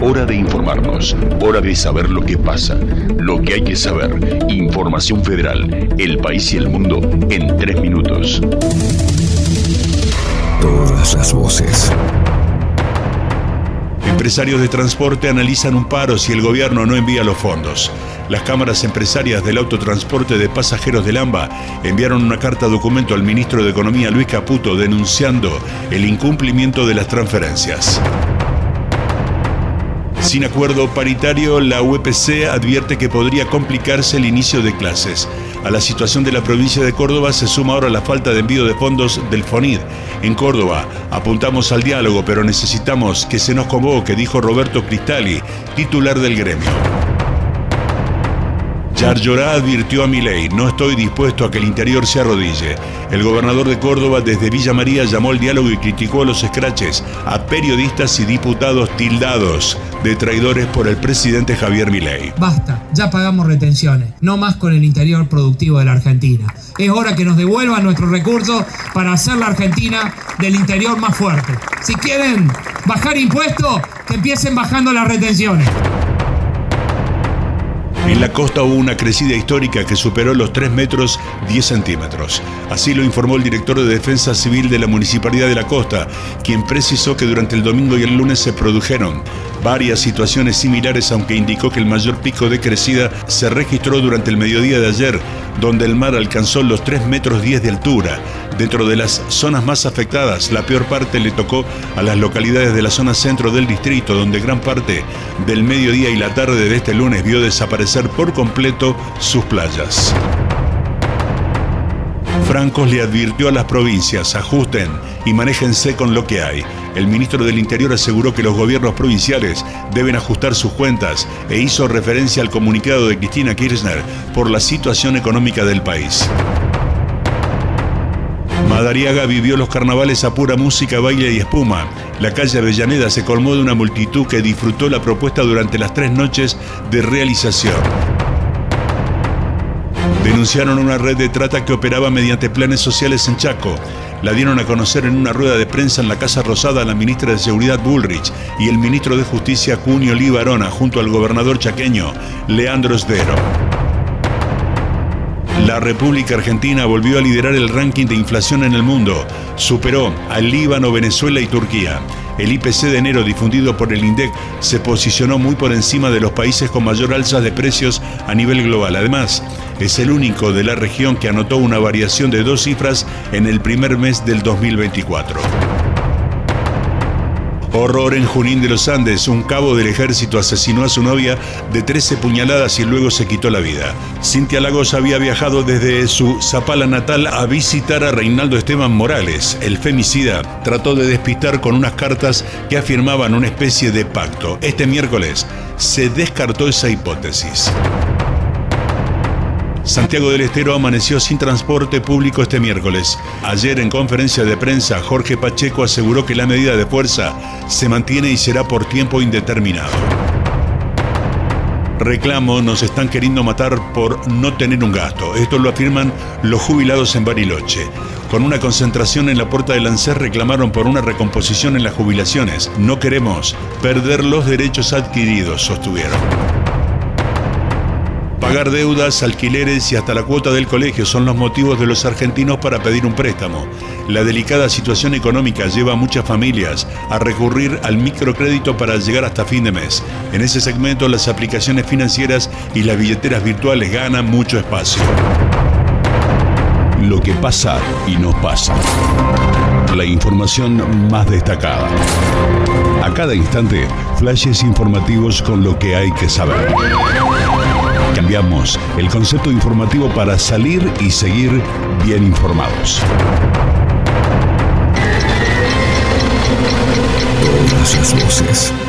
Hora de informarnos, hora de saber lo que pasa, lo que hay que saber. Información Federal, el país y el mundo en 3 minutos. Todas las voces. Empresarios de transporte analizan un paro si el gobierno no envía los fondos. Las cámaras empresarias del autotransporte de pasajeros del AMBA enviaron una carta documento al ministro de Economía Luis Caputo denunciando el incumplimiento de las transferencias. Sin acuerdo paritario, la UPC advierte que podría complicarse el inicio de clases. A la situación de la provincia de Córdoba se suma ahora la falta de envío de fondos del FONID. En Córdoba apuntamos al diálogo, pero necesitamos que se nos convoque, dijo Roberto Cristali, titular del gremio. Yarlorá advirtió a Milei: no estoy dispuesto a que el interior se arrodille. El gobernador de Córdoba desde Villa María llamó al diálogo y criticó a los escraches, a periodistas y diputados tildados de traidores por el presidente Javier Milei. Basta, ya pagamos retenciones, no más con el interior productivo de la Argentina. Es hora que nos devuelvan nuestros recursos para hacer la Argentina del interior más fuerte. Si quieren bajar impuestos, que empiecen bajando las retenciones. En la costa hubo una crecida histórica que superó los 3 metros 10 centímetros. Así lo informó el director de Defensa Civil de la Municipalidad de la Costa, quien precisó que durante el domingo y el lunes se produjeron varias situaciones similares, aunque indicó que el mayor pico de crecida se registró durante el mediodía de ayer, donde el mar alcanzó los 3 metros 10 de altura. Dentro de las zonas más afectadas, la peor parte le tocó a las localidades de la zona centro del distrito, donde gran parte del mediodía y la tarde de este lunes vio desaparecer por completo sus playas. Francos le advirtió a las provincias: ajusten y manéjense con lo que hay. El ministro del Interior aseguró que los gobiernos provinciales deben ajustar sus cuentas e hizo referencia al comunicado de Cristina Kirchner por la situación económica del país. Madariaga vivió los carnavales a pura música, baile y espuma. La calle Avellaneda se colmó de una multitud que disfrutó la propuesta durante las 3 noches de realización. Denunciaron una red de trata que operaba mediante planes sociales en Chaco. La dieron a conocer en una rueda de prensa en la Casa Rosada la ministra de Seguridad Bullrich y el ministro de Justicia Cunio Libarona, junto al gobernador chaqueño Leandro Sdero. La República Argentina volvió a liderar el ranking de inflación en el mundo. Superó a Líbano, Venezuela y Turquía. El IPC de enero difundido por el INDEC se posicionó muy por encima de los países con mayor alza de precios a nivel global. Además, es el único de la región que anotó una variación de 2 cifras en el primer mes del 2024. Horror en Junín de los Andes. Un cabo del ejército asesinó a su novia de 13 puñaladas y luego se quitó la vida. Cintia Lagos había viajado desde su Zapala natal a visitar a Reinaldo Esteban Morales. El femicida trató de despistar con unas cartas que afirmaban una especie de pacto. Este miércoles se descartó esa hipótesis. Santiago del Estero amaneció sin transporte público este miércoles. Ayer, en conferencia de prensa, Jorge Pacheco aseguró que la medida de fuerza se mantiene y será por tiempo indeterminado. Reclamo: nos están queriendo matar por no tener un gasto. Esto lo afirman los jubilados en Bariloche. Con una concentración en la puerta del ANSES reclamaron por una recomposición en las jubilaciones. No queremos perder los derechos adquiridos, sostuvieron. Pagar deudas, alquileres y hasta la cuota del colegio son los motivos de los argentinos para pedir un préstamo. La delicada situación económica lleva a muchas familias a recurrir al microcrédito para llegar hasta fin de mes. En ese segmento, las aplicaciones financieras y las billeteras virtuales ganan mucho espacio. Lo que pasa y nos pasa. La información más destacada. A cada instante, flashes informativos con lo que hay que saber. Cambiamos el concepto informativo para salir y seguir bien informados. Todas las voces.